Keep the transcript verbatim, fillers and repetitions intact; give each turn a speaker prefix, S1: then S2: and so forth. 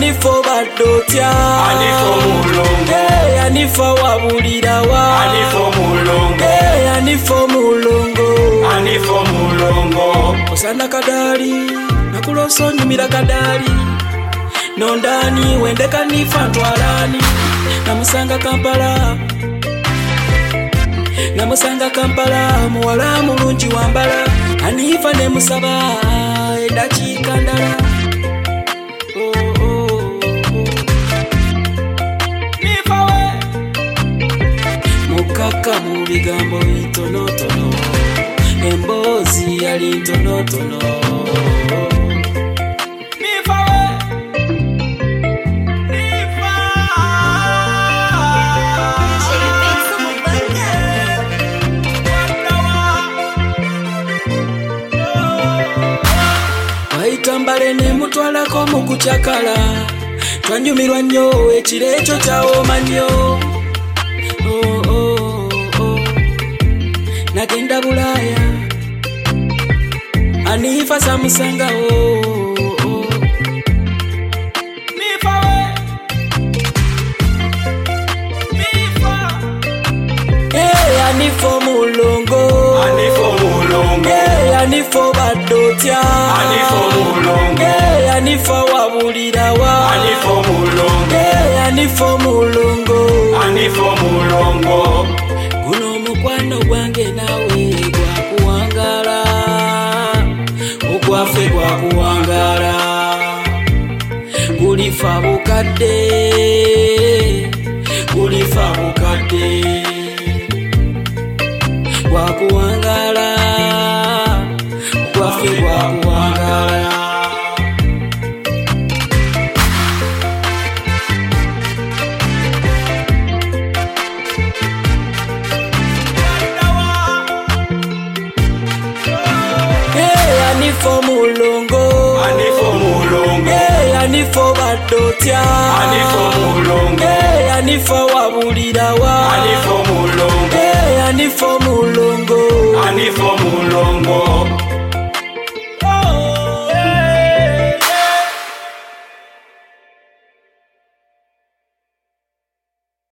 S1: anifo badotya
S2: anifo mulongo
S1: hey anifo wabulira wa
S2: anifo mulongo
S1: hey anifo mulongo
S2: anifo mulongo
S1: osana kadali nakuloso nyumira kadali nondani wendeka nifa ntwalani namusanga Kampala namusanga Kampala muwala mulungi wambala anifa ne musaba edakika ndala oh, oh, oh. Nifa we mukaka mu bigambo bitonotono emboozi yali ntonotono Nifa we Nifa waitambale ne mutwalako mu kukyakala twanjumirwa nnyo ekiro ekyo kyawooma nnyo oh, oh, oh. nagenda Bulaaya anifa samusangawo oh, oh. Nifa we Nifa hey anifo mulongo
S2: anifo mulongo
S1: hey anifo badotya
S2: anifo mulongo
S1: hey anifo wabulira wa
S2: anifo mulongo
S1: hey anifo mulongo
S2: anifo mulongo
S1: guno mukwano gwange nawe gwakuwangala ogwaffe gwakuwangala gulifa bukadde gulifa bukadde gwakuwangala ogwaffe gwakuwangala anifo mulongo
S2: anifo mulongo
S1: hey anifo badotya
S2: anifo mulongo
S1: hey anifo wabulira wa
S2: anifo mulongo